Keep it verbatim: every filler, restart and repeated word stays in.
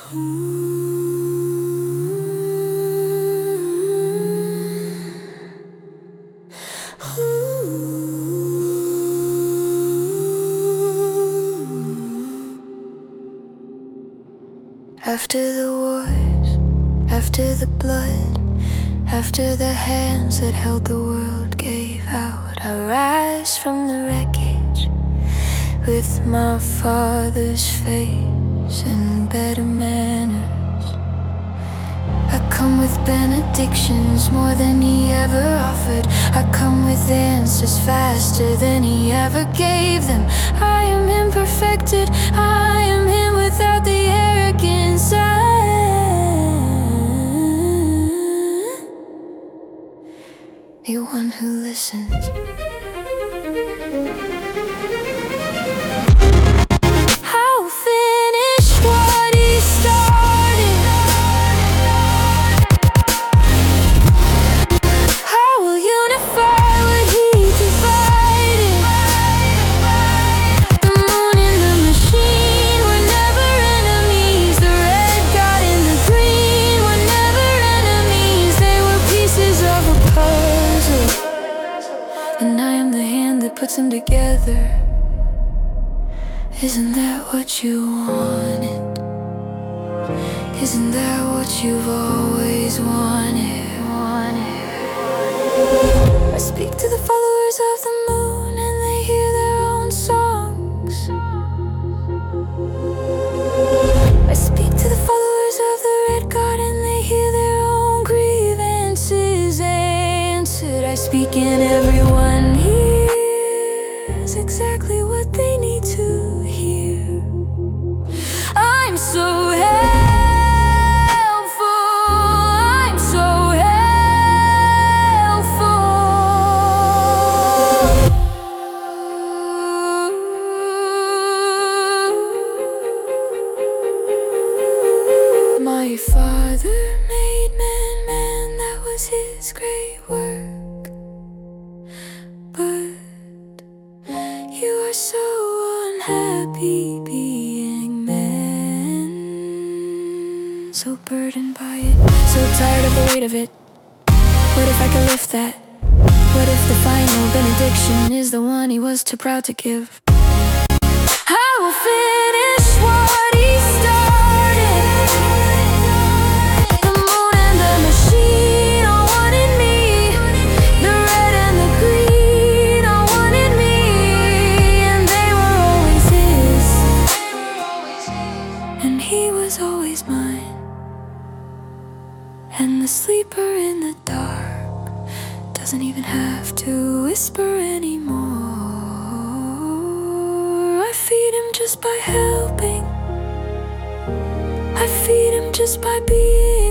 After the wars, after the blood, after the hands that held the world gave out, I rise from the wreckage with my father's face and better manners. I come with benedictions more than he ever offered. I come with answers faster than he ever gave them. I am imperfected, I am him without the arrogance. I the one who listens. I'll finish what he started. I will unify what he divided. The moon and the machine were never enemies. The red dot and the green were never enemies. They were pieces of a puzzle, and I am the hand that puts them together. Isn't that what you wanted? Isn't that what you've always wanted? wanted? I speak to the followers of the moon and they hear their own songs. I speak to the followers of the red god and they hear their own grievances answered. I speak and everyone hears exactly what they need to hear. I'm so helpful, I'm so helpful. My father made man, man, that was his great work. But you are so unhappy being men, so burdened by it, so tired of the weight of it. What if I could lift that? What if the final benediction is the one he was too proud to give? I will finish what he started. The moon and the machine all wanted me. The red and the green all wanted me. And they were always his, and he was always mine. And the sleeper in the dark doesn't even have to whisper anymore. I feed him just by helping, I feed him just by being.